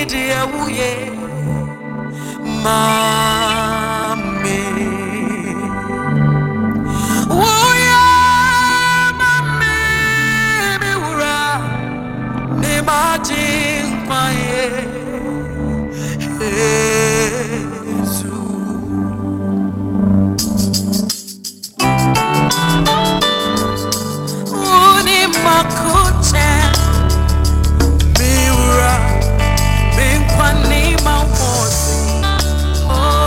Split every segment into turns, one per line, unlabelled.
dear wuye mami wuye mami miura ni majin kwaye Yesu uni makuche miura Binkwani ma wosi oh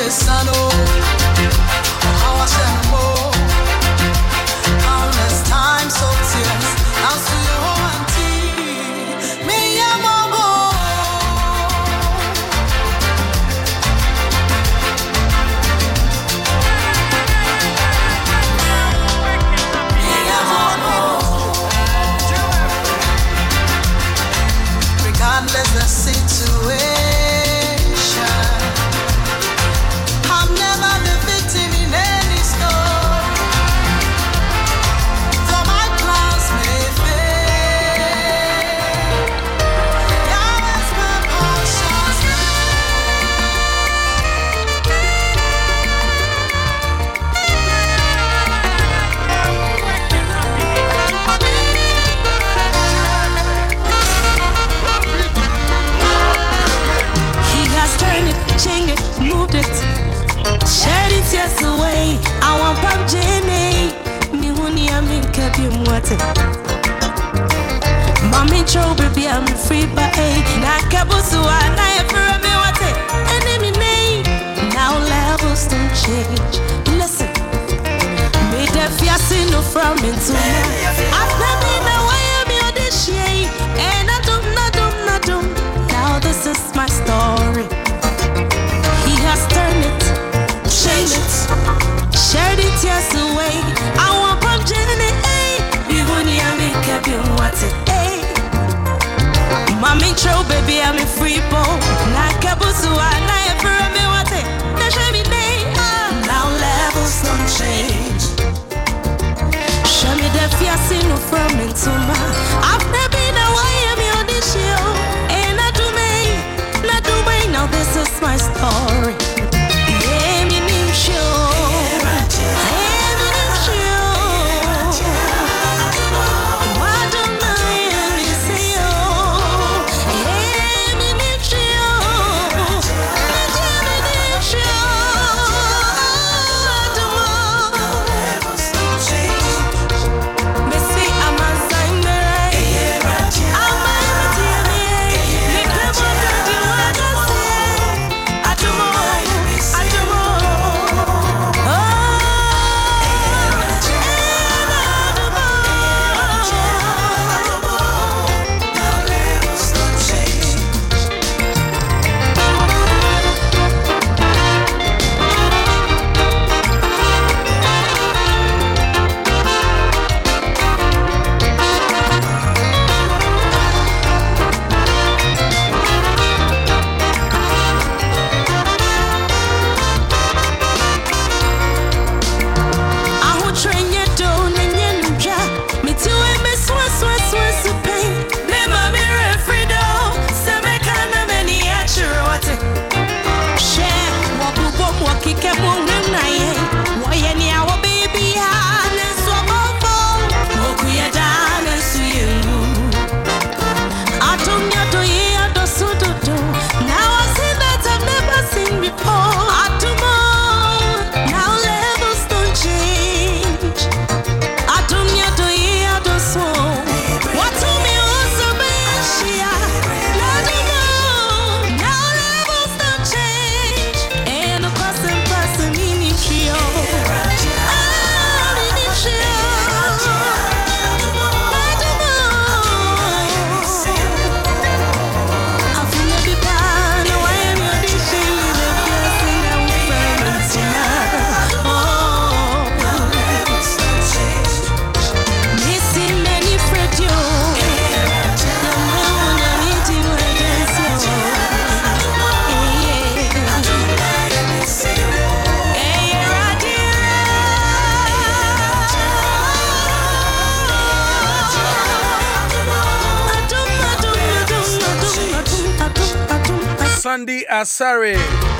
Sandy Asare.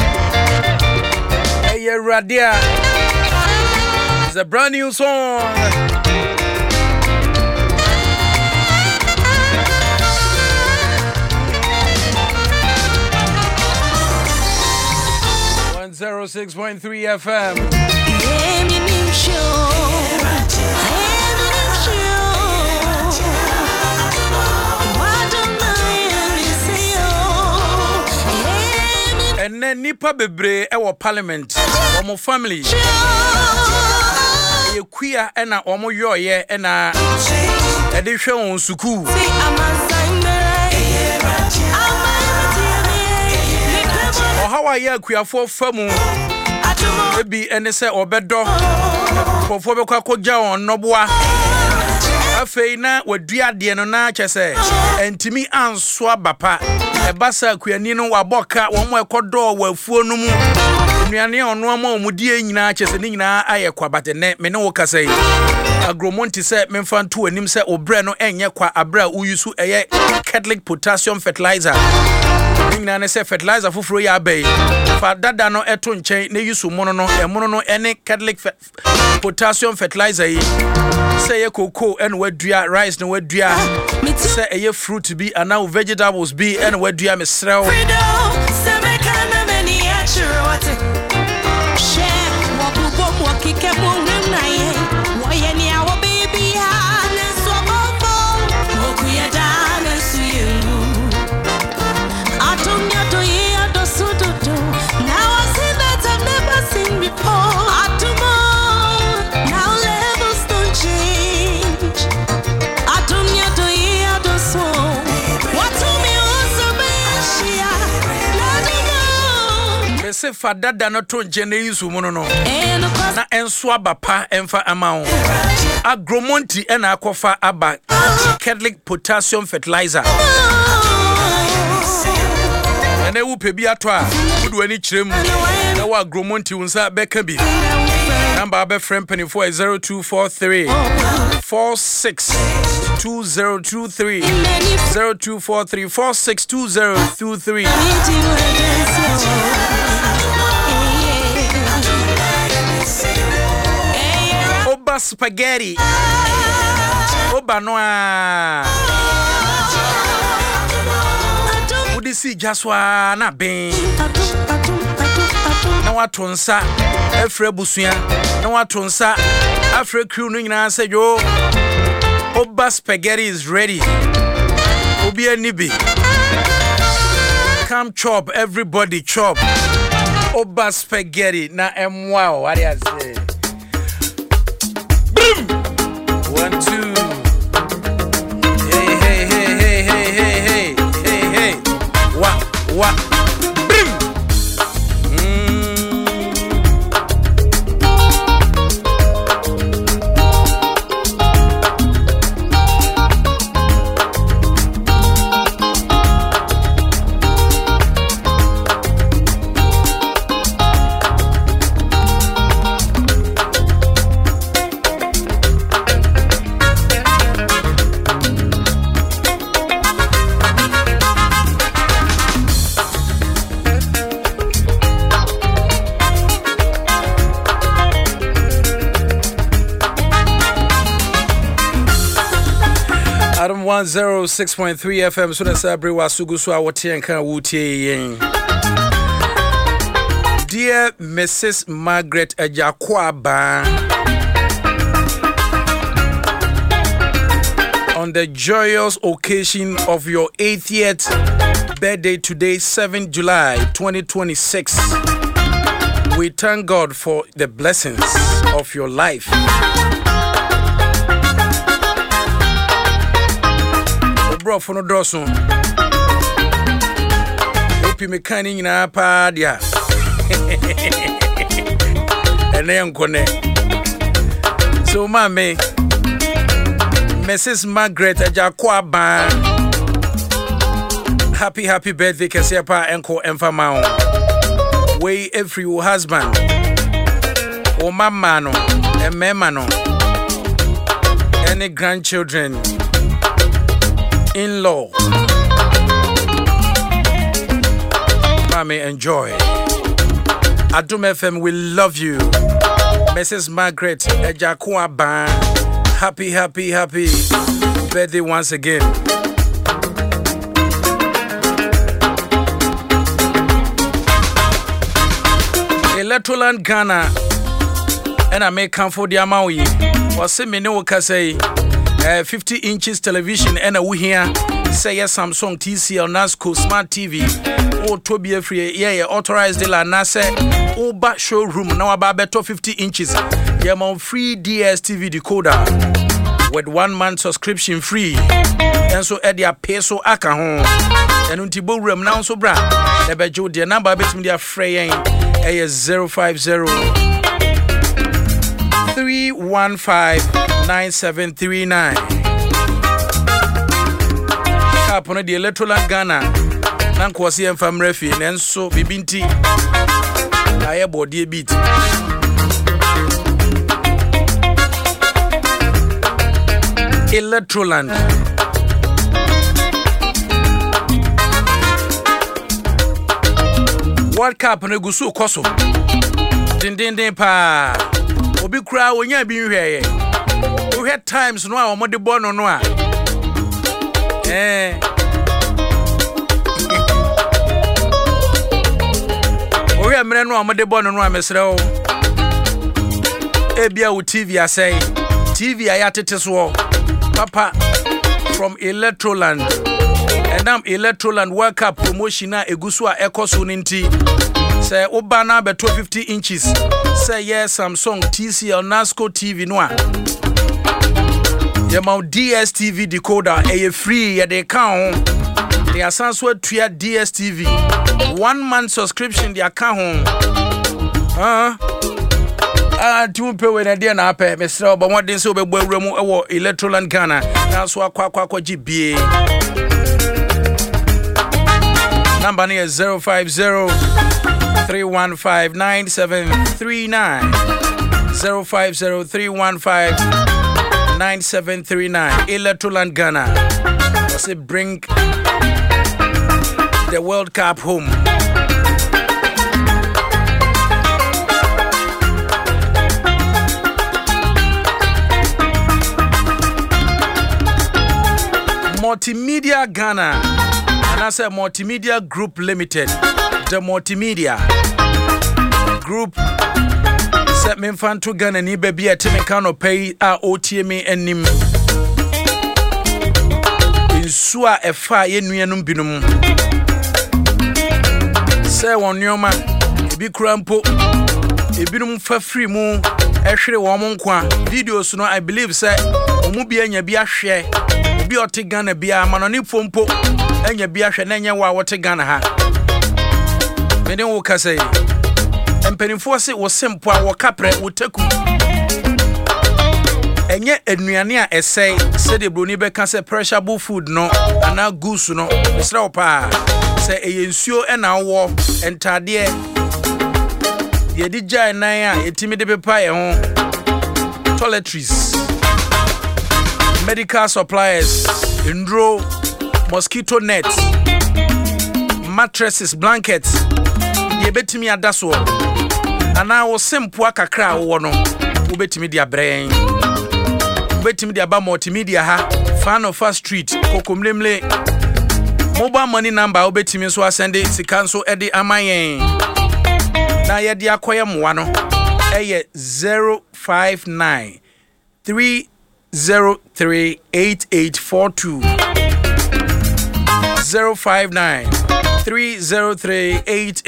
Hey, Radia. It's a brand new song. .3 FM. ene nipa bebre e wo parliament omo family ye kuya ena omo yoye ena ede hwe won suku ohawa ye kuafo famu ebi ene se obedo kofo be kwa koja on noboa afei na wadua de no na kyese entimi anso abapa ebasa kuani no waboka wo mo ekodo wafuo no mu nuane ono ama omudie nyina kyese ni nyina aye kwabate ne me ne wo kasai agromonti se memfa nto anim se obre no enye kwa abra uyusu eye Catholic potassium fertilizer nyina ne se fertilizer foforo ya abai fa dada no eto nchen ne yusu mono no emono no ene Catholic potassium fertilizer yi se ye cocoa and wadua rice no wadua se eye fruit bi and now vegetables bi and wadua mesrew se fadada no to njene yisu mono no na enso abapa emfa amao agromonti ena akofa aba Catholic potassium fertilizer ene wu pebi ato a wudu ani kirem na wa agromonti unsa beka bi number abe friend penny for 0243 462023 0243 462023 Oba spaghetti Oba noa Udisi jaswa na ben na watonsa efre busuya na watonsa afre crew no nyina se yo Oba spaghetti is ready Obi anibi come chop everybody chop Oba spaghetti na wow what do you say 1 2 hey what bim Adam 106.3 FM so that's everywhere sugu so awote enka wutie yen Dear Mrs. Margaret Ejakwaba, on the joyous occasion of your 80th birthday today, 7th July 2026, we thank God for the blessings of your life. Bro for no dosun. Opi mekani nyina pa dia. Ene nkone. So mame Mrs. Margaret Ejakwaba, happy birthday kesepa enko emfama. Way every husband. O mama no, e mema no. Any grandchildren. In-law. Mommy, enjoy. Adum FM, we love you. Mrs. Margaret Ejakwaba, happy birthday once again. Electroland Ghana, and I make come for the Amawi. Or say me no say 50 inches television and a we here say Samsung TCL Nasco Smart TV o to be free authorized dealer na say Uber showroom na waba beto 50 inches yema free DSTV decoder with 1 month subscription free and so edia pay so aka ho enu ntibo room na so bra na bejo de number betimi dia free yen 050 3159739 Kapono the Electroland Ghana na nkwose emfam refi nenso bibinti aye body beat Electroland World Cup no gusu koso dindindin pa obi kura onya bi hweye we had times no a omode bɔ no a we amre no omode bɔ no a mesrɛ o ebia wo TV asɛe TV ayatete so papa from Electroland and am Electroland World Cup promotion a egusu a ekoso ninti say oba na beto 50 inches say yes Samsung TCL Nasco TV no a yema DSTV decoder e free ye de count the asanso atua DSTV 1 month subscription the account tu pe we na de na apɛ mesrɛ obo modin se obɛbɔ awura mu ɛwɔ Electroland Ghana na so akwa gbe number is 050 3159739 050 3159739 Electroland Ghana. Let's bring the World Cup home. Multimedia Ghana, and I say Multimedia Group Limited. The Multimedia Group set me fan to Ghana ni baby at Timekano pay OTMA and nim in Sua a fire nuanum binum. Say one yoma, a big crampo, a binum for free moon, actually one kwa videos no I believe say Mubia and Yabia share, be or take Ghana be a manoni fompo, and Yabia Shananya what a Ghana ha. Mene wo kase empenifo se wo sempo a wo kapre wo taku enye anuane a esei se de broni be ka se perishable food no ana goose no esra wo pa se eyensuo e na wo entade ye di jai nan a etimi de pepa ye ho toiletries medical supplies ndro mosquito nets mattresses blankets ye betimi adaso ana wo sempo akakra wo no wo betimi dia brain wo betimi dia ba multimedia ha fan of Fast Street kokomlemle mobile money number wo betimi so asende sika so ede amayen na ye dia koye moa no eye 059 303 8842 059 303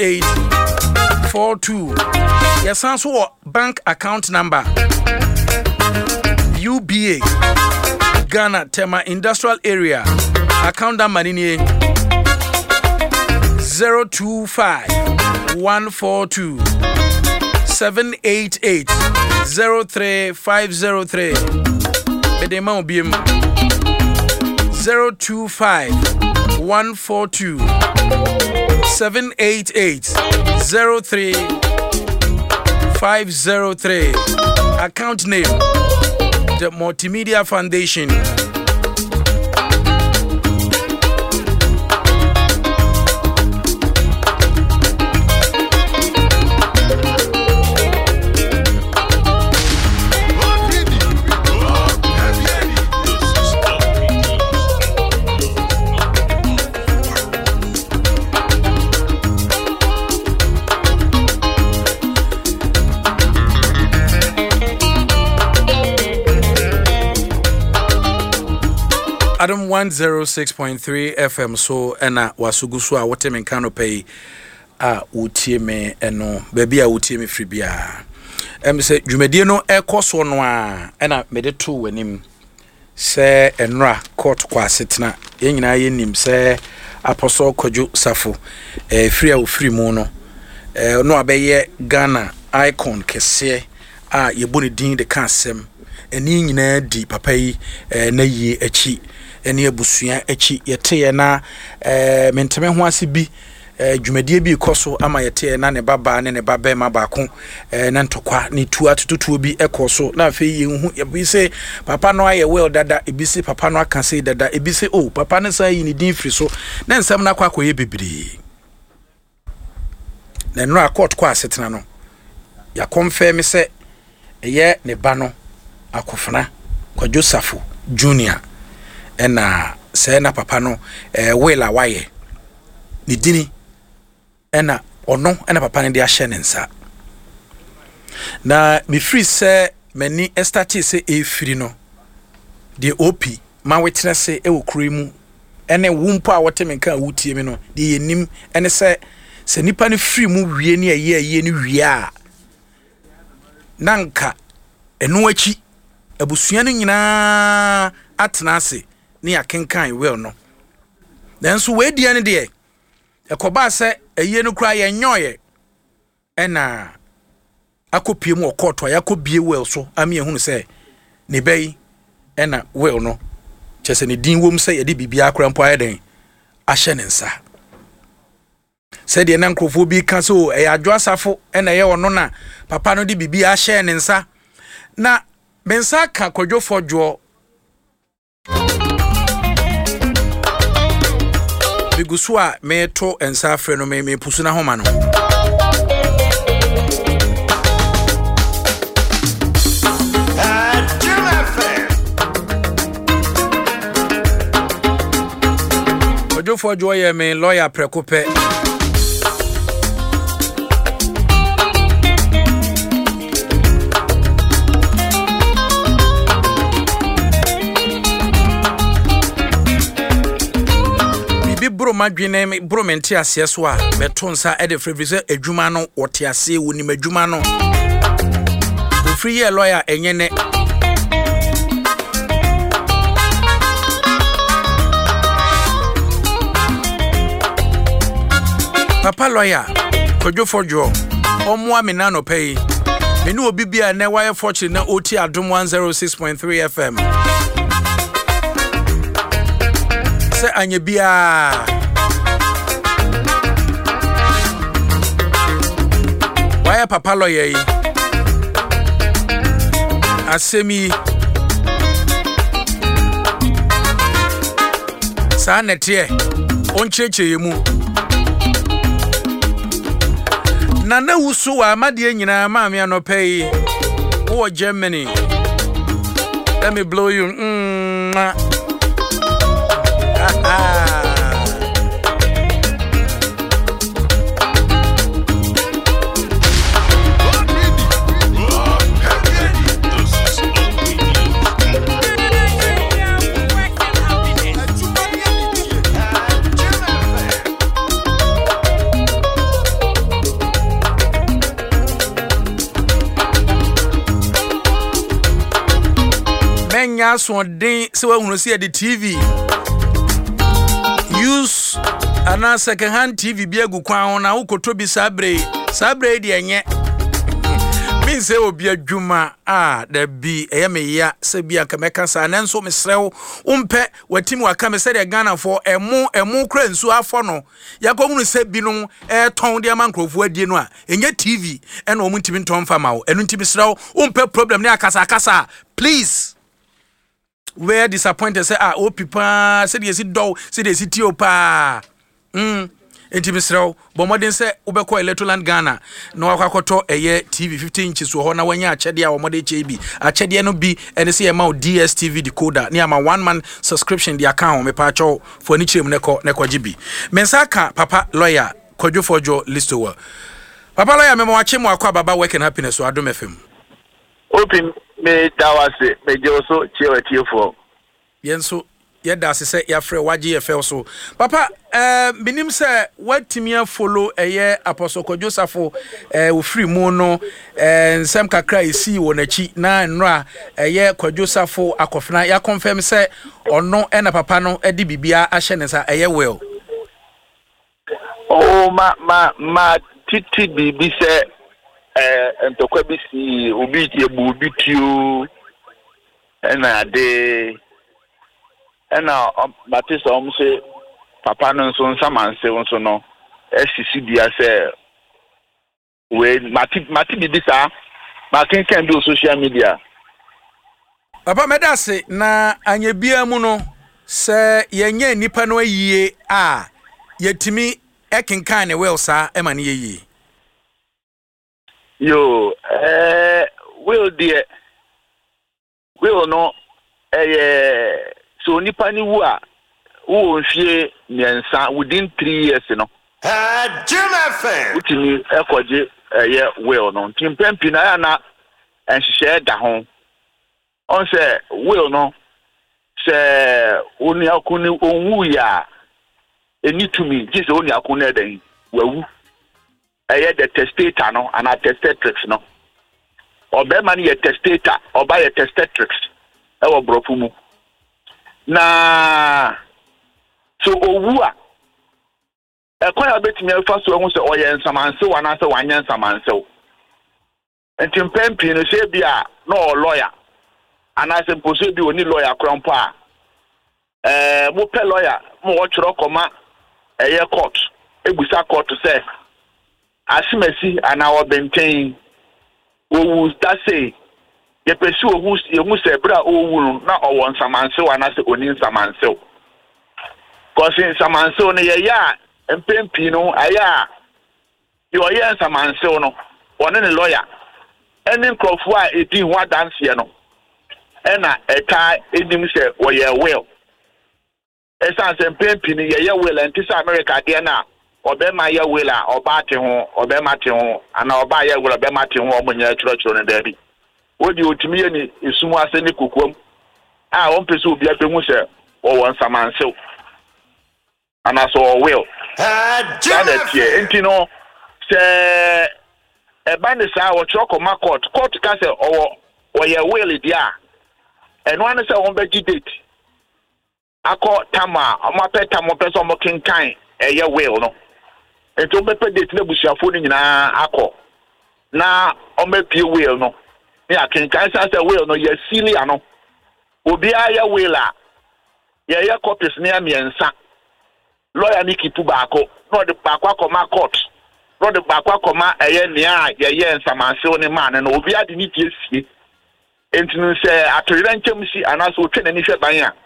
8842 yes also bank account number UBA Ghana Tema Industrial Area account number ni 025 142 788 03503 bedema obiem 025 142 788 03503 account name the Multimedia Foundation. Adam 106.3 FM so ena wasugu so a wote menka no pay a utie me eno baby a utie me free bia say dwumadie no ekoso no a ena mede to wanim se enra court kwa setena ye nyina ye nim se apostle Kojo Safo free a free mu no no abeye Ghana icon kese a yeboni din de kansem eni nyina di papa yi na yi achi eni abusua achi yete na menteme ho ase bi dwumadie bi koso ama yete na ne baba ne baba ma baako na ntokwa ne tu atututuo bi ekoso na afi ye hu ye se papa no aye well dada ebi se papa no aka se dada ebi se oh papa ne sa yi ne din firi so na nsam na kwa koye bebiri na no akot kwa asetena no ya confirm se eye ne ba no akofana Kojo Safo Junior ena se na papa no wela waye ni dini ena ono ena papa ne de ahye ne nsa na me free se mani estati se efiri no de op ma wetena se e wokuri mu ene wumpo a wote menka wutie me no de yenim ene se nipa ne free mu wie ne aye ne wie a nanka eno achi abusua no nyina atena ase ne akenkan well no nanso we dia ne de ekoba se eye no kura ye nyoye ena akopie mu okoto yakobie well so ami ehunu se ne bai ena well no chese ne din wom se ye de bibia akora mpo ayeden ahye ne nsa se de na nkrofo bi ka so adwo asafo ena ye ono na papa no de bibia ahye ne nsa na bensa ka Kojo Fodwo bigusua meto ensa afre no me pusuna homa no Kojo Fodwo ye me lawyer prekope bro madwene me bro menti ase so a beto nsa e de frevise adwuma no wote ase woni madwuma no free year lawyer enyene papa lawyer Kojo Fodwo omo amina no pay me no obi bia na wire fortune na oti Adom 106.3 FM se anye bia waya papa lawyer yi asemi sa netie oncheche yemu na wusu wa amade nyina maame anopai wo Germany let me blow you menya so den se wa hunu se the TV use ana second hand TV bi agu kwan na ukoto bi sabre de enye min se obi adwuma da bi me ya se bi aka meka sa na nso mesrew umpe watim waka me se de Ghana for emu kra nsu afo no yakohunu se bi no ton de amankrofu adie no a enye TV ena omuntimi nton fama wo enu ntimi srew umpe problem ne akasa please where disappointed say opipa say dey sit do say dey sit opa enti misrew bomodin say ubekọ Electroland Ghana na wakwakoto eye TV 15 inches wo ho na wanya achede a womode chebi achede no bi ene say ma DSTV decoder ni ama one man subscription the account me pa cho for ni chirem neko gibi mensaka papa lawyer Kojo Fodwo listowa papa lawyer me wache mu akwa baba work and happiness so Adom FM
open me dawase me joso chiwe tiefo
yenso yɛda ase sɛ yɛafrɛ wagye yɛfɛw so papa minim sɛ watimia follow ɛyɛ Apostle Joseph ofiri mu no nsɛm kakra esi wɔ n'akyi na nnora ɛyɛ Joseph akɔfena ya confirm sɛ ɔno ɛna papa no ɛde bibia ahyɛ ne sa ɛyɛ well
oh ma titi bibi sɛ ntokwa bi si obi ebu obi tio ɛna de ɛna batisa se papa no nso nsamanse nso no esisi bia sɛ we mati bibi sa ma kenkan bi social media
papa medase na anya bia mu no sɛ yenye nipa no ayie a yetimi ekenkan ne well sa ema ne yie
yo will dear will no so nipa ni wu a wo nhwie nyensa within 3 years no
Jim FM
utimi ekoje will no timpempi na ya na enhyehyɛ da ho on say will no say oni akuni onwu ya enitumi gise oni akuni edan wawu the testator no and a testatrix no obema ni testator oba ye testatrix ewo brofu mu na so owu a ekwa betimi afa so ehu se oye nsamanse wana se wanya nsamanse o entimpempi no se bia no lawyer ana se mposo bi oni lawyer krampo a mo pe lawyer mo wo tworo koma eye court ebusa court se asimesi ana obenten owu that say ye pesi owu ye se bra owu na owo nsamanse wana se oni nsamanse o kosi nsamanse no ye ya empempi no aya yo ye nsamanse no one ne lawyer eni nkrofo a edi ho adanse no ena eta edim se wo ye will esa empempi no ye will antisa America de na obema ya wela oba te ho obema te ho ana oba ya wela obema te ho omunya chiro ne da bi odi otimi ye ni esumu ase ne kokuam a won pese obi abehu se wo won samansew ana so will that here entino se eba ne sa wo choko ma court ka se o ye will dia eno ane se won be date akọ tama amapeta mo pese mo kinkan eye will no eto bepe date na busiafo ni nyina akọ na omepie will no ni akenkan sa se will no ye sili ano obi aya will a ye copies ni amiensa lawyer ni kipu baako no de baako akoma court no de baako akoma eye nia ye nsamanse oni man no obi ade ni tie sie entinu se atorira nkyem si anaso otwe na ni hwe ban a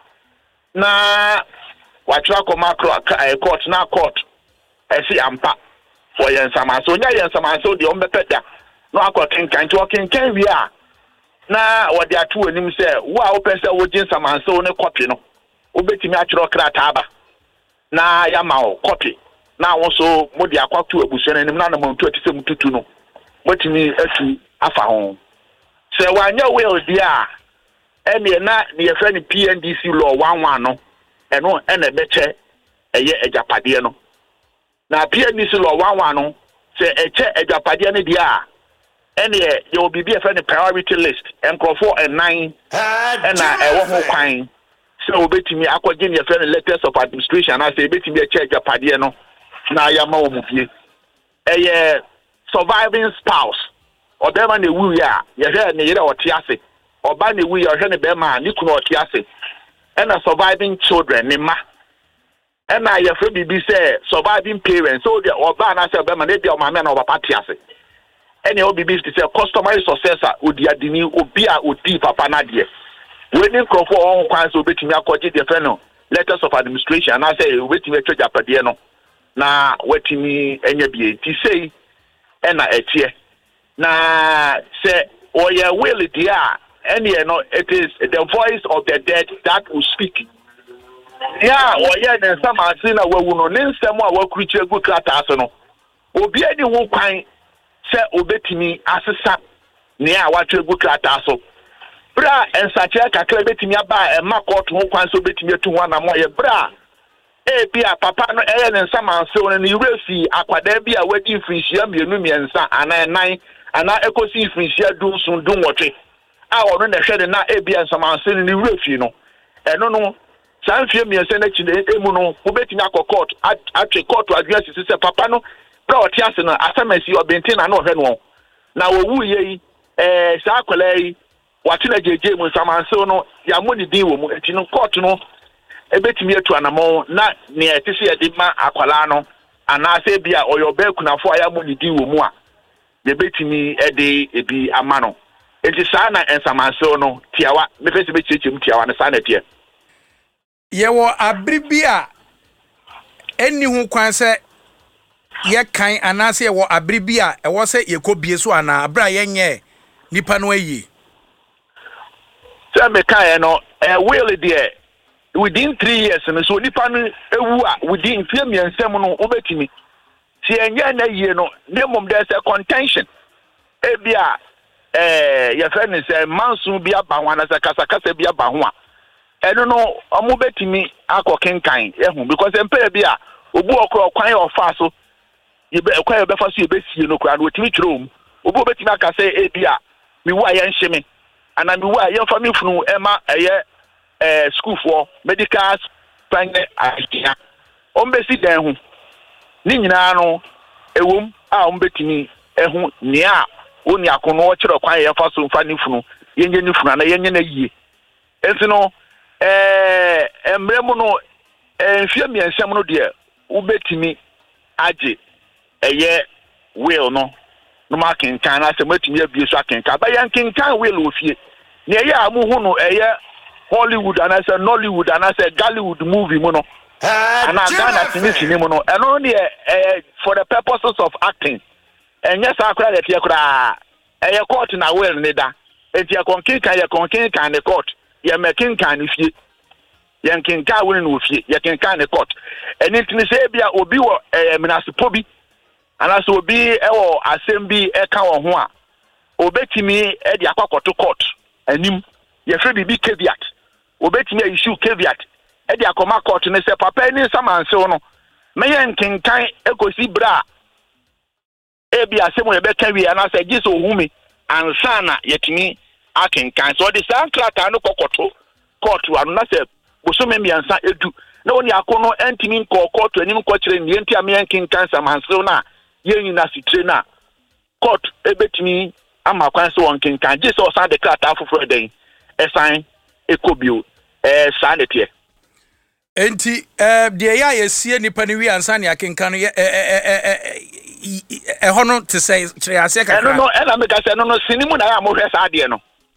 na watwa akoma court na court esi ampa for yen samanso nya yen samanso de ombepeda no akokenkan to kenkan wi a na wode ato anim se wo a opese wo gin samanso ne copy no obetimi atwero krata aba na ya ma o copy na wo so modi akwato abuso anim na na mantu atise mututu no motimi atu afa ho se wanya will dia ene na ne ye friend PNDC law 11 no eno ene beche eye ejapade no na PNDC law 11 no se eche ejapade ne dia ene ye obibi e friend priority list enkrofo en9 ena ewo ho kwan se obetimi akwaje ne friend letters of administration na se obetimi eche ejapade no na yama wo mufie eye surviving spouse odema ne wu ya ye hwe ne yere otiase oba ne wu ya hwe ne be ma ni kunu otiase ena surviving children ne ma ena ye fre bibi say surviving parents so the oba na say be ma ne dia o ma me na oba patiase ena obibi say customary successor odi adini obi a odi papa na de we ni krofo on kwan so betimi akoje de fe no letters of administration na say betimi atwa japade no na wetimi enya bie ti sei ena etie na say oya will dia any no it is the voice of the dead that will speak yeah oya na samasi na wawu no nsem a wakruchi egu krata aso no obi ani ho kwan say obetimi asesa ne a watwe egu krata aso bra ensache kakra betimi aba e makot ho kwan so betimi atu ho na mo ye bra bia papa no eye ne nsamanse won ne refi akwada bia wadi mfinhia mienu miensa ana nan ana ekosi mfinhia du sun du nwotwe a ono na hwede na bia nsamanse ne refi no eno no sanfie miensa na chide emu no wo betimi akokot atwe court address se papa no bra otiase no asamasi obenten na no hwe no na owu ye saa akwala yi watena jeje mu nsamanse no ya mo ni din wo mu enti no court no ebetimi atu anamo na ne etisi ede ma akwala no anase bia oyoba kunafo aya mo ni din wo mu a de betimi ede ebi ama no enti saa na nsamanse no tiawa mefese bechichim tiawa na saa na tie
yewo abribia eni hu kwan se ye kan anase yewo abribia ewo se yekobie so ana abra yenye nipa no ayi se me kan no will there within 3 years no so nipa no ewu a within 3 years no obetimi si enye na yie no nemom there is a contention ebia ye friend say mansu bia ba ho na se kasa bia ba ho a eno no omo betimi akokenkan ehu because empere bia obu okro kwan ofa so yebe kwan yebe fa so yebe sie no kra no otimi twrom obu betimi aka say ebia mi wa ye nhime ana mi wa ye fa mi funu ema eye school for medical science akia ombesi dan hu ni nyina no ewom a ombetimi ehu ni a oni akono o kire kwan ye fa so mfa ni funu yenye ni funu na yenye na yie ensi no emremu no enfie miensem no de ubetimi age eye will no ma kenkan na se matimi abie so akenkan ba yan kenkan will ofie ne eye amuhu no eye Hollywood and I say Nollywood and I say Gollywood movie mo no and I Ghana tinisi mo no and only for the purposes of acting and yes akura de tie kura eye court na will ne da enti akonkenkan ye konkenkan ne court ye mekenkan ne fie ye kenkan will no fie ye kenkan ne court and it ni say bia obi wo minasipo bi ana so obi ewo asem bi eka wo ho a obetimi e de akwakoto court anim ye fre bibi caveat obetimi issue caveat e de akoma court ne se papa ni samanse wo no meyen kenkan ekosi bra e bia asem ye be kawi ana se giso humi ansana yetimi akenkan so de sankrata no kokoto court anu na se bosome miansa edu na oni akono entimi nko court anim ko kire ni enti amen kenkan samanse na yen na sitre na court ebetimi ama kwan so won kenkan je so san de krata afoforo den esan ekobio san de tie enti de ya yesie nipa ni wi ansa ne akenkan no hono te say kire ase kakra no na me ka se no sinimu na ya mo hwe sa de no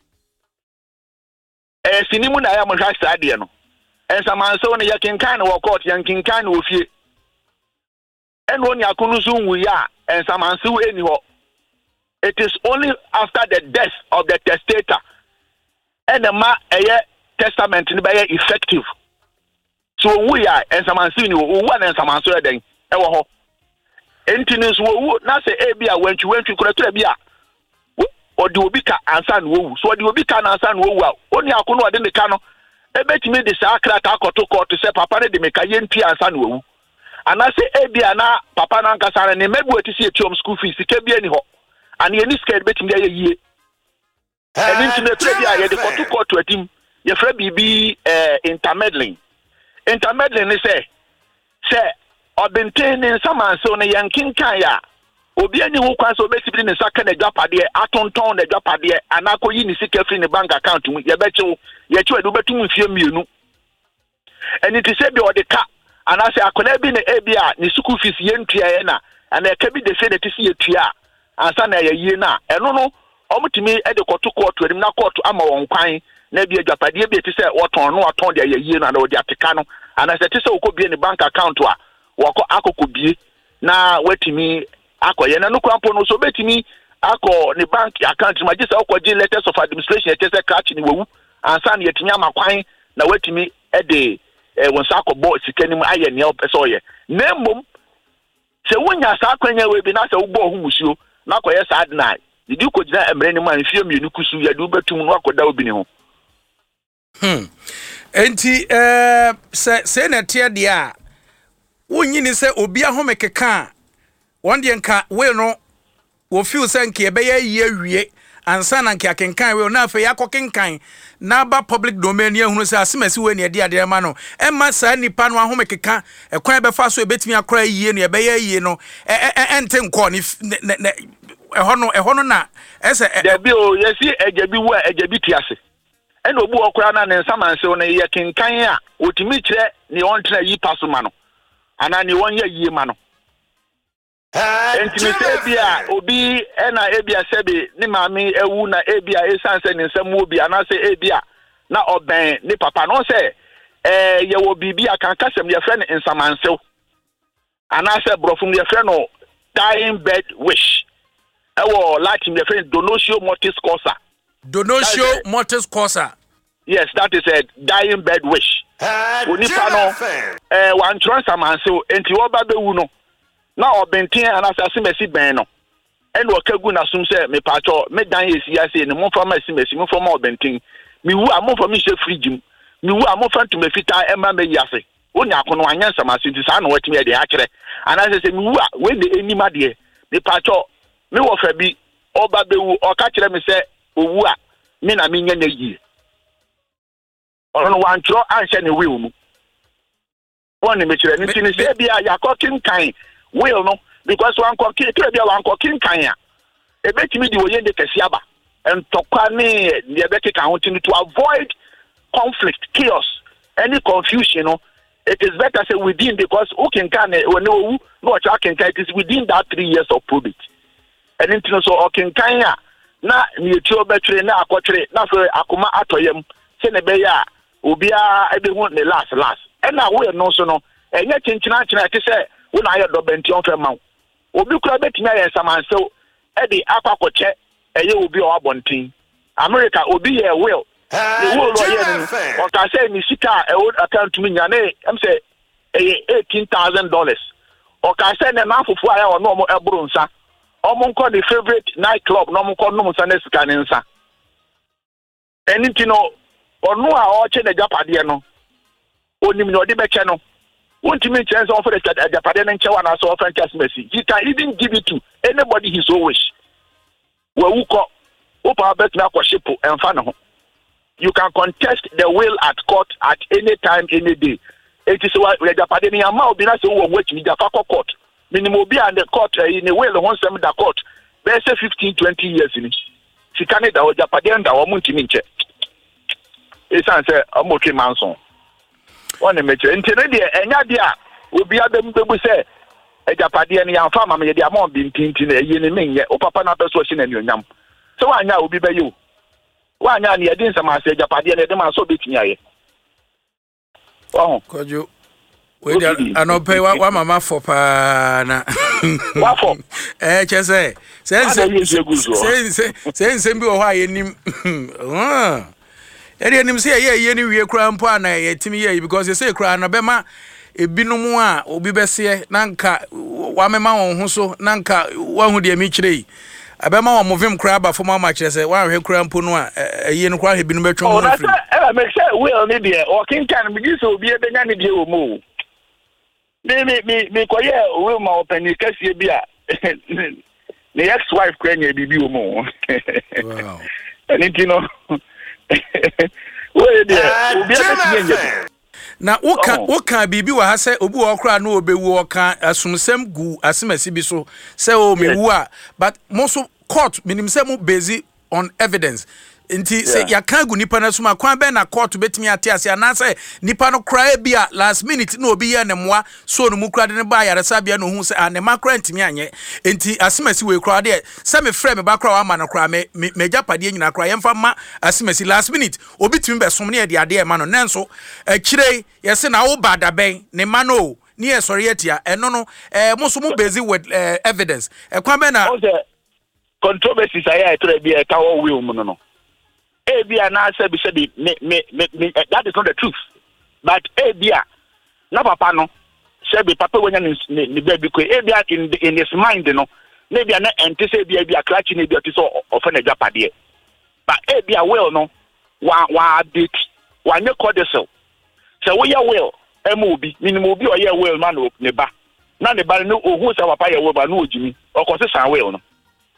sinimu na ya mo hwe sa de no ensamanso ne yakenkan no court yankenkan no ofie eno ni akunu so nwu ya ensamanso eni ho. It is only after the death of the testator and the testament ni be effective. So we are ensamanso ni wo na ensamanso den e wo ho. Enti so wo na se e bia wantwi kura bia odi obi ka ansa na wo so odi obi ka na ansa na wo a oni akunu ode ne ka no ebetimi de sa krata akoto court se papa ne de meka yenti ansa na wo anase ebia na papa na nkasa ne mebu atisi etiom school fees ke bia ni ho ani eni scared betimi ya yie eni ntime trebia ye de koto court atim ye fra bibi intermeddling ni se obenten ne samanso ne yankinkan ya obi ani hu kwan so betibiri ne saka na dwapade atonton na dwapade anako yi ni sika free ne bank account mu ye bechew ye chew adu betum mfie mienu eni ti se bi odeka anase akola bi ne ebia ni school fees ye ntua ye na ana eka bi de se de ti se ye tua ansa na ye yie na eno no omutimi e de koto court anim na court ama won kwan na bi dwapade bi ti se woton no waton de ye yie na na odi ateka no anase ti se okobie ne bank account a wako akokobie na watimi akoye na nukrampo no so betimi akọ ne bank account magisa okoje letters of administration e tese catch ni wewu ansa na yetimi amakwan na watimi e de wonsa akọbọ sikanim aye ne opese oye na mmom se wonya sa akwanya we bi na se ugbo hu musuo na koye sa adna
Did you could not a man and film you could see you better to walk without being home.
Enti say na tie dia wonyi ni se obi ahome keka won de nka we no wo feel say nke be ya yie wie ansa na nke akenkan we na afa ya kokenkan na ba public domain ya hunu se asemasi we ne de ade ma no emma sa nipa no ahome keka ekwan be fa so ebetimi akora yie no be ya yie no ente nko ni ehono na ese
there be o yesi ejebi wo ejebi tiase ena obu okura na ne nsamanse o na ye kenkan a otimi kire ne ontra yi pasoma no ana ne wonye yie ma no enti me se bia obi ena ebia sebe ne maami ewu na ebia esanse ne nsam obi ana se ebia na oben ne papa no se ye wo bibia kan kasem ye fre ne nsamanse ana se brofum ye fre no dying bed wish ewo latin ye fre donatio mortis causa.
Donatio mortis causa.
Yes, that is a dying bed wish. Unipa no one transfer man so enti oba be wu no na obentin anasase mesi ben no ene okagu na sum se me pacho me dan esi ase ne mo fa ma mesi mo fa ma obentin mi wu amofo mi she fridge mi wu amofo to me fita ema me yase onya kono anya samase ti sa na watimi de akere anase se mi wu a we de enima de me pacho me wo fa bi oba be wu oka kire me se owu a me na me nya na yi ono wan tro anhye ne will mu won me kire ni tin se bia yakokin kan will no because wan kokin kire bia wan kokin kan a ebetimi di woyende kesiaba entokwa ne de be keka ho tin to avoid conflict chaos any confusion no it is better say within because who can when no can it is within that 3 years of probate and into so okay kan a na ni etio betwere na akotwere na so akoma atoyem se ne be ya obia ebe hu ne last and na we no so no enye chinchina te se wo na aye do benti on fe ma obi kura betimi aye samansew e di akwakoche eye obi o abontin America obi ye will the will lo ye o ka say ni sika e wo account mi nyane em say $18,000 o ka say ne na fufu aya o no mo eburu nsa o mo nko the favorite night club no mo nko no nsa na sika ne nsa enitino onu a o che na japade no onim no de beche no wontimi chance on for the japade no nche wana so offense mercy he can even give it to anybody his own wish we wuko opa bet na kwashipo emfa no you can contest the will at court at any time any day it is why the japade ni ama obi na se wo wachimi jafa court minimum obi and the court in a will won sem da court they say 15-20 years ni sikane da o japade nda wo muntimi nche esan se amoke manson one meche ntene de enya de a obi adembebu se ejapade ne yamfa ma me de amon bi ntinti na eyi ne menye o papa na beso shi na nyonyam se wanya obi be yo wanya ne yedin sama se ejapade ne de ma so betimi aye oh
kojo we dey anope wa mama for pa na
wa for
chese se bi o ha yenim eri enim se ye ni wie kura mpo ana ye timi ye because you say kura na bema ebinumu a obi bese na nka wa mema won ho so na nka wa hu de mi kirei abema wa movim kura ba fo ma kire se wa hwe kura mpo no a ye no kura hebinu betwon ho free
o make sure we on dey o kin kan bi so obi e benya ne de o mo me koye we ma openi kasie bi a ne ex wife kwenya bibi o mo
wow
anything
na woka bibi wa ha se obi wo kra na obewu oka asumsem gu asemasi bi so se o mewu a but most court minim se mu based on evidence nti se ya kan gu nipa na suma kwan be na court betimi ate ase ana se nipa no kra bia last minute na obi ye ne moa so no mu kra de ne ba yare sabia no hu se ane ma kra ntimi anye nti asemasi we kra de se me frɛ me ba kra wa ma no kra me japade nyina kra ye mfa ma asemasi last minute obi timi be som ne ye de ade e ma no nenso akire ye se na wo ba da ben ne ma no ni e sori etia eno no mo so mu busy with evidence kwan be na
controversy say I try be e ka wo will mu no Abia na say be that is not the truth. But Abia na papa no say be papa wanya ni baby ko Abia in his mind no maybe an anticipated be a clutch in the episode of an Japade. But be a will no wa bit one your codicil. So we are will MOB, minimum be or your will man of neba. None the no who's our pie will by no Jimmy or consistent will no.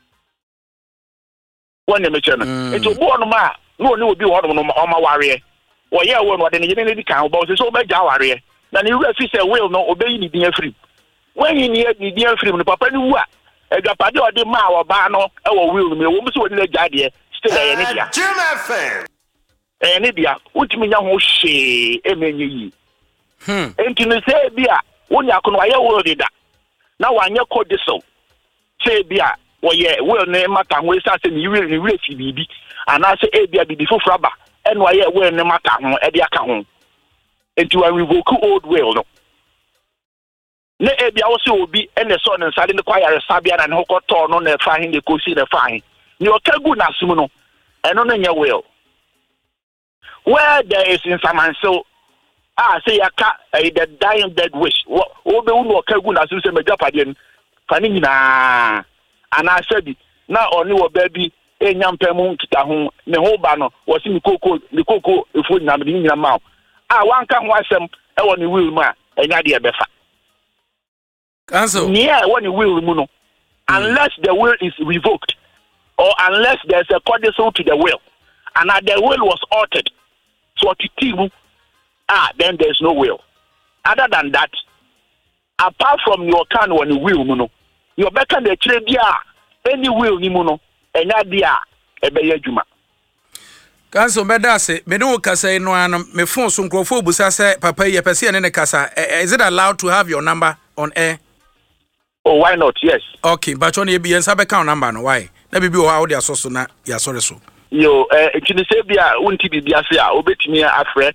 One name it's a born ma, no be one of my warrior. Or yeah, one what in the count about so bad warrior. Then you refuse a will no obey the dear free. When you near the dear free, the papa knew what? A Japade or the ma or bano or will me, almost what in the idea. Still an idiot.
Jim FM.
An idiot, which means young she, Emily. And to say, Bia, when you can wire word that. Now, when you call this so, say, Bia, well, yeah, well, name matter, we start in you really, really, and I say, Bia, be before Frabba, and why, well, no matter, at the account. And to a revoke old will, no. Ne Ebia also will be and the son and side in the choir, Sabian and Hoko torn on the fine, the cozy the fine. You can go now, Simono, and on your will. Where there is in some so, say a cat, the dying dead wish. What the one who can go as you say, Japadian, Fanina. And I said, now only a baby, a young Pemun to Tahun, the whole banner was in the cocoa, if we not in your mouth. I want come watch them, I want you will, ma, and idea better.
Cancel.
Yeah, when you will, Muno, unless the will is revoked. Or unless there's a codicil to the will, and the will was altered, so then there's no will. Other than that, apart from your can when you will, Muno, your back and the trade, any will, Nimuno, and Nadia, a Bayajuma.
Cancel Medase, Meno Casa, no, me phone some crofobus, say, Papa, Yapasia and Casa. Is it allowed to have your number on air?
Oh, why not? Yes.
Okay, but on your BN sub account number, no, why? Let me be how they are so na ya sorry so.
Yo, Kinisabia, unti biasia, obet me afre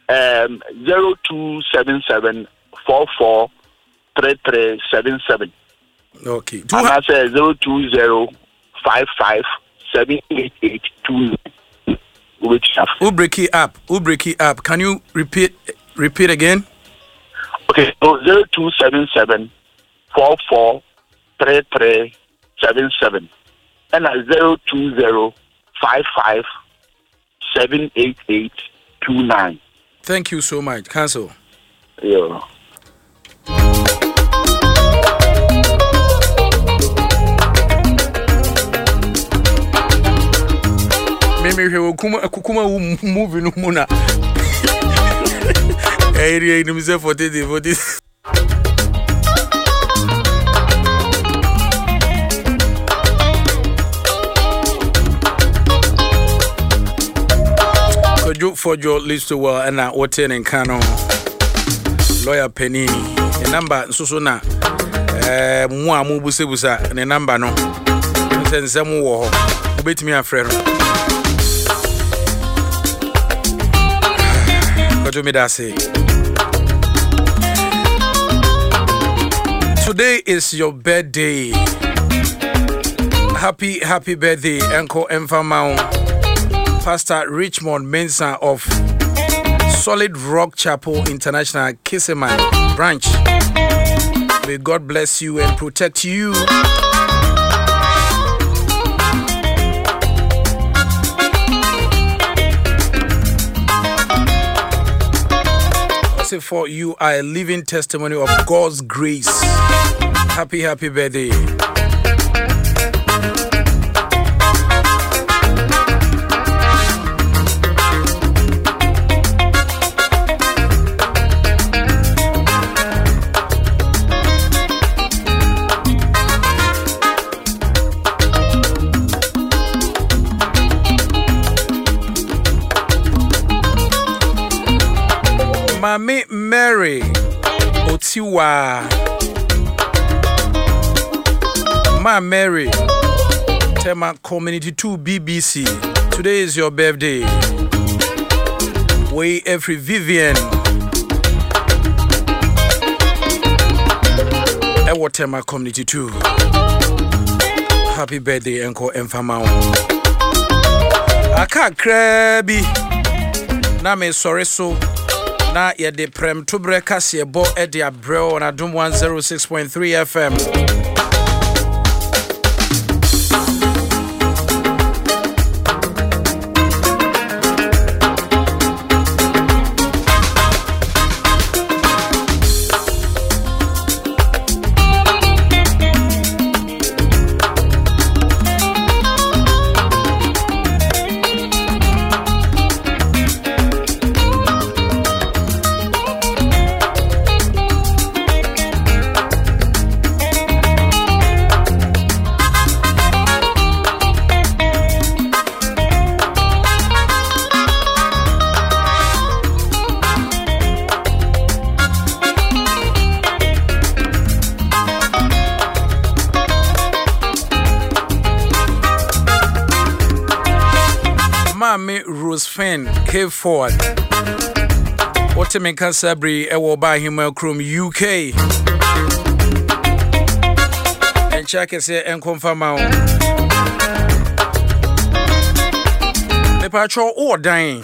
0277 443377.
Okay.
And I say 020 55 which
Ubreki up. Can you repeat again?
Okay, so 0277 443377. And 020 55 78829.
Thank you so much. Cancel.
Yeah.
Mimi kukuma movie no muna. Area ni mse for this. For your list to well and what in Kano lawyer Penny the number so na mo busa the number no sense mo wo obetimi afre no kojo me da say today is your birthday. Happy birthday Uncle Emfamao Pastor Richmond Mensah of Solid Rock Chapel International Kisseman branch. May God bless you and protect you. Also for you are a living testimony of God's grace. Happy birthday. Mami Mary Otiwa. Ma Mary Tema Community 2 BBC. Today is your birthday. Way every Vivian. Ewo Tema Community 2. Happy birthday, Uncle Emfamao. Aka Krabi. Na me sorry so. Na ye de prem to breka se bo e de abrel na dum 106.3 FM. Mami Rosefin came forward. What me can sabri ewo ba him krom UK. And check say en confirm out. Me patro or dying.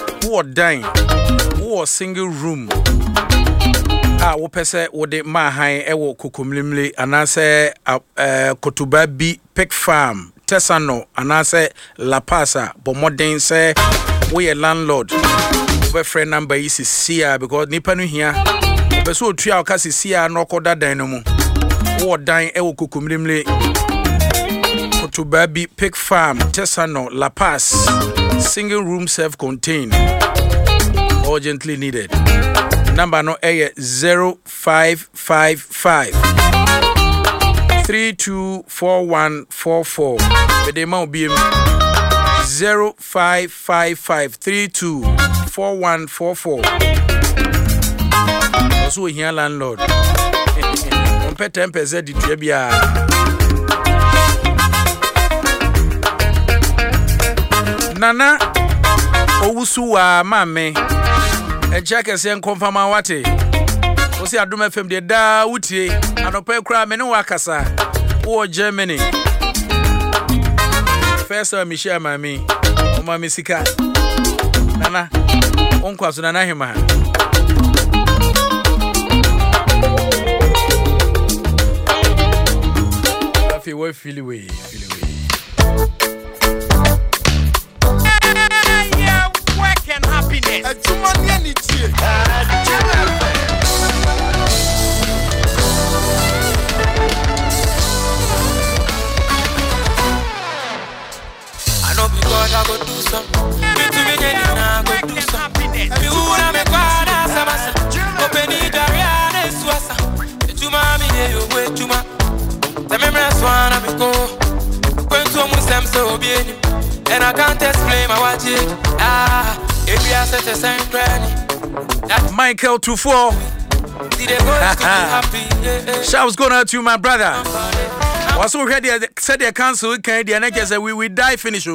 Or single room. Wo pese wo de mahan ewo kokomlimle anase kotuba bi pig farm Tesano anase La Pasa but modern say we a landlord we friend number is sia because nipa no hia be so otua o kase sia no koda dan no mu wo dan ewo kokomlimle kotuba bi pig farm Tesano La Paz single room self contained urgently needed. Number no 0555 324144. But the amount be 0555 324144. Also here landlord. On peut tempeser du trebia. Nana Owusuwa mame. A jacket saying confirm wate. Osi Adum FM de da wutie anope kra me ne wakasa wo Germany. First time me share mami o mami sika. Nana onkwaso nana hema. Afi we feel away.
And happiness.
A Jumanian it here.
I
know because I go do something. Me to me get in, I go do something. You wanna make God as a massa. Open it, Ariane, Swassa. Juma, me, you wait, Juma. The memories one, I'm go. Going to Muslim, so be in. And I can't explain my watch it. If you are such a same granny.
Michael 24. Shouts going out to my brother. Was already said the council Canadian and said we will die finish.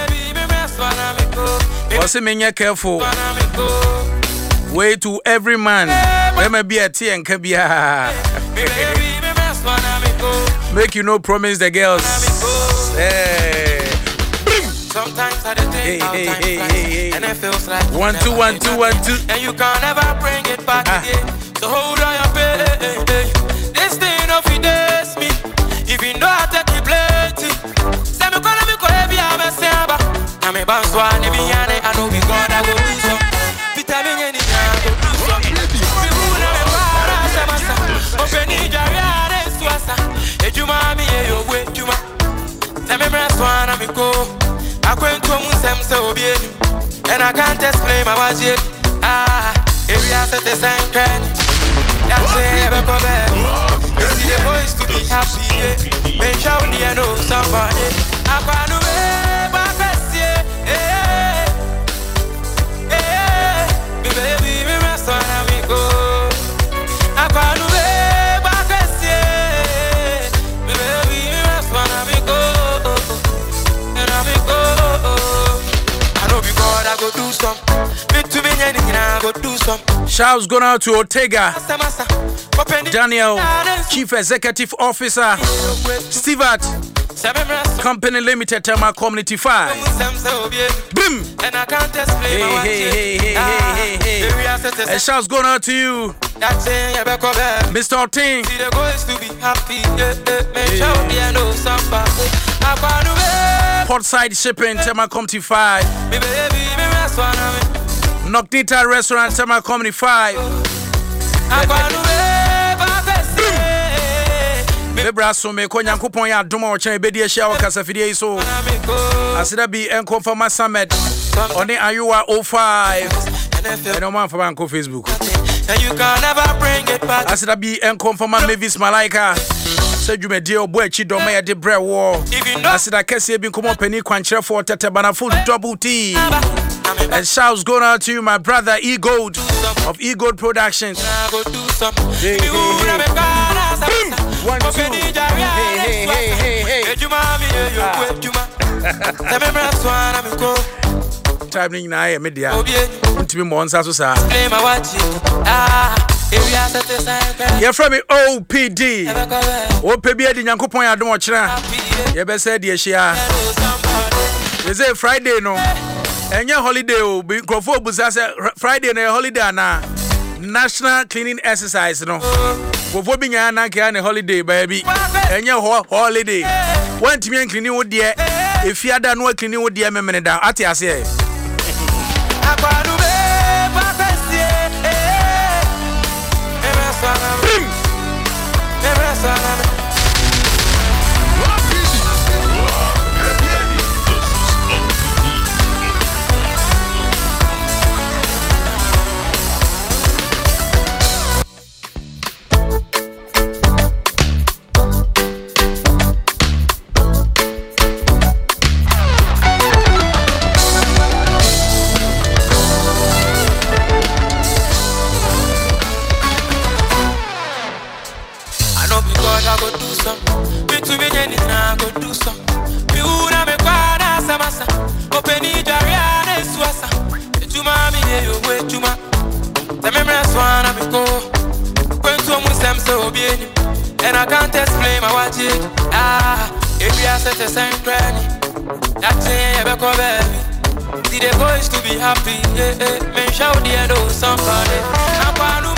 Was it careful? Way to every man. There may be a tea and kabia. Make you no promise the girls. Hey.
Sometimes I think hey. And it feels like
1 2 1 2 1 2.
And you can't never bring it back again. So hold on your pay. This thing of it is me. If you know I take it plenty. Say me gonna be heavy, I'm a samba. I'm a bounce one, if you I know we gonna go do some. Vitamin any go do some. We will never open it, Jariare, Swassa. Hey, you mommy, you wait, you ma. Say me breast one, I'm a go. I went to Muslim so bien, and I can't explain my budget. If you are the same kind, that's ever come back. You see the boys to be happy, make sure they know somebody. I found a way, my best, baby, me rest on me go. I found a way, my best, baby, me rest on me go. I go do some. To me, I go do some.
Shouts going out to Ortega, Daniel, Chief Executive Officer, Stewart, Company Limited, Tema Community 5. Boom! Hey. And shouts going out to you, Mr. Orting. Portside Shipping, Tema Community 5. Noctita Restaurant, Tema Community 5. Bebraso me konya kupon ya adoma o chen bedi ehia o kasafidie so asida bi enkonfama summit oni ayuwa 05 eno man for banko Facebook
and you can never bring it back
asida bi enkonfama Mavis Malaika se dwumedie obo achi do ma de bre wo asida kese bi nkomo pani kwanchere for tete bana full double T. And shouts going out to you, my brother E Gold of E Gold Productions. Hey. 1 2. Hey. time ning na ye media ntimi mo nsa so sa ye from me OPD opebi adi nyankopon adom ochira ye be say de hia is it Friday no enya holiday o crofo busa say Friday na holiday na national cleaning exercise no crofo bi nya na ke na holiday baby enya holiday want me cleaning wo de efiada no cleaning wo de memene da ate ase
and I can't explain my watch it. If you are such a same granny, that's it, baby. See the boys to be happy, men shout the end of somebody.